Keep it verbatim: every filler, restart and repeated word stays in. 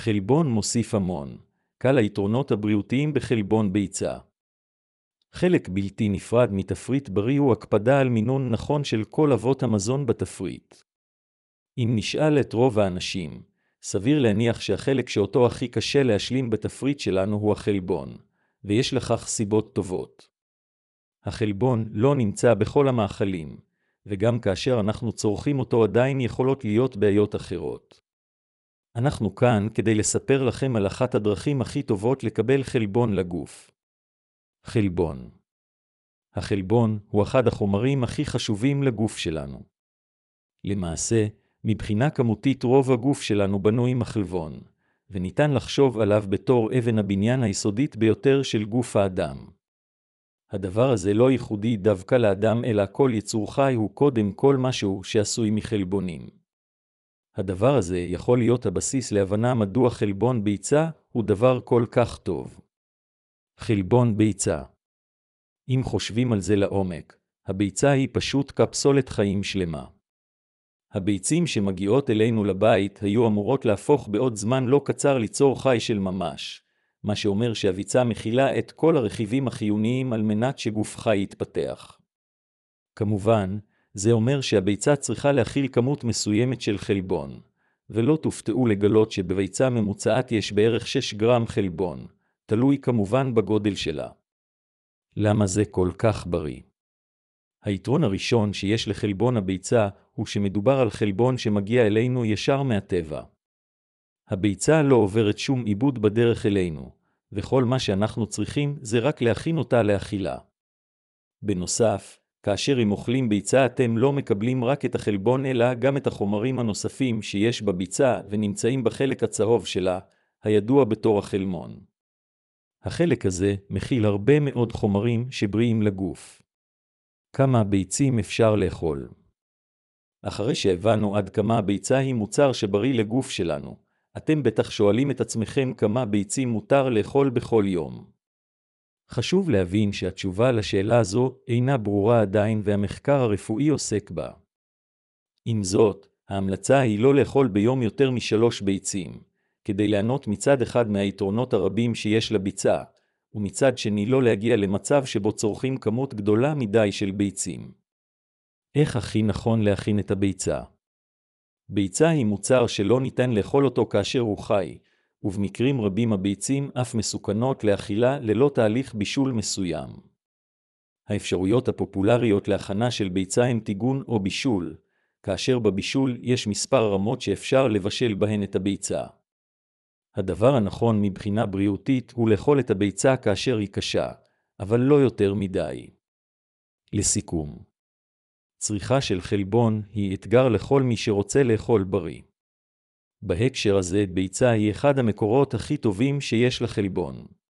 חלבון מוסיף המון. קל היתרונות הבריאותיים בחלבון ביצה. חלק בלתי נפרד מתפריט בריא הוא הקפדה על מינון נכון של כל אבות המזון בתפריט. אם נשאל את רוב האנשים, סביר להניח שהחלק שאותו הכי קשה להשלים בתפריט שלנו הוא החלבון, ויש לכך סיבות טובות. החלבון לא נמצא בכל המאכלים, וגם כאשר אנחנו צורכים אותו עדיין יכולות להיות בעיות אחרות. אנחנו כאן כדי לספר לכם על אחת הדרכים הכי טובות לקבל חלבון לגוף. חלבון. החלבון הוא אחד החומרים הכי חשובים לגוף שלנו. למעשה, מבחינה כמותית רוב הגוף שלנו בנוי מחלבון, וניתן לחשוב עליו בתור אבן הבניין היסודית ביותר של גוף האדם. הדבר הזה לא ייחודי דווקא לאדם אלא כל יצור חי הוא קודם כל משהו שעשוי מחלבונים. הדבר הזה יכול להיות הבסיס להבנה מדוע חלבון ביצה הוא דבר כל כך טוב. חלבון ביצה. אם חושבים על זה לעומק, הביצה היא פשוט קפסולת חיים שלמה. הביצים שמגיעות אלינו לבית היו אמורות להפוך בעוד זמן לא קצר ליצור חי של ממש, מה שאומר שהביצה מכילה את כל הרכיבים החיוניים על מנת שגוף חי יתפתח. כמובן, זה אומר שהביצה צריכה להכיל כמות מסוימת של חלבון, ולא תופתעו לגלות שבביצה ממוצעת יש בערך שש גרם חלבון, תלוי כמובן בגודל שלה. למה זה כל כך בריא? היתרון הראשון שיש לחלבון הביצה הוא שמדובר על חלבון שמגיע אלינו ישר מהטבע. הביצה לא עוברת שום עיבוד בדרך אלינו, וכל מה שאנחנו צריכים זה רק להכין אותה לאכילה. בנוסף, כאשר אם אוכלים ביצה אתם לא מקבלים רק את החלבון אלא גם את החומרים הנוספים שיש בביצה ונמצאים בחלק הצהוב שלה, הידוע בתור החלמון. החלק הזה מכיל הרבה מאוד חומרים שבריאים לגוף. כמה ביצים אפשר לאכול? אחרי שהבנו עד כמה הביצה היא מוצר שבריא לגוף שלנו, אתם בטח שואלים את עצמכם כמה ביצים מותר לאכול בכל יום. חשוב להבין שהתשובה לשאלה הזו אינה ברורה עדיין והמחקר הרפואי עוסק בה. עם זאת, ההמלצה היא לא לאכול ביום יותר משלוש ביצים, כדי לענות מצד אחד מהיתרונות הרבים שיש לביצה, ומצד שני לא להגיע למצב שבו צורכים כמות גדולה מדי של ביצים. איך הכי נכון להכין את הביצה? ביצה היא מוצר שלא ניתן לאכול אותו כאשר הוא חי, ובמקרים רבים הביצים אף מסוכנות לאכילה ללא תהליך בישול מסוים. האפשרויות הפופולריות להכנה של ביצה הן טיגון או בישול, כאשר בבישול יש מספר רמות שאפשר לבשל בהן את הביצה. הדבר הנכון מבחינה בריאותית הוא לאכול את הביצה כאשר היא קשה, אבל לא יותר מדי. לסיכום, צריכה של חלבון היא אתגר לכל מי שרוצה לאכול בריא. בהקשר הזה ביצה היא אחד המקורות הכי טובים שיש לחלבון.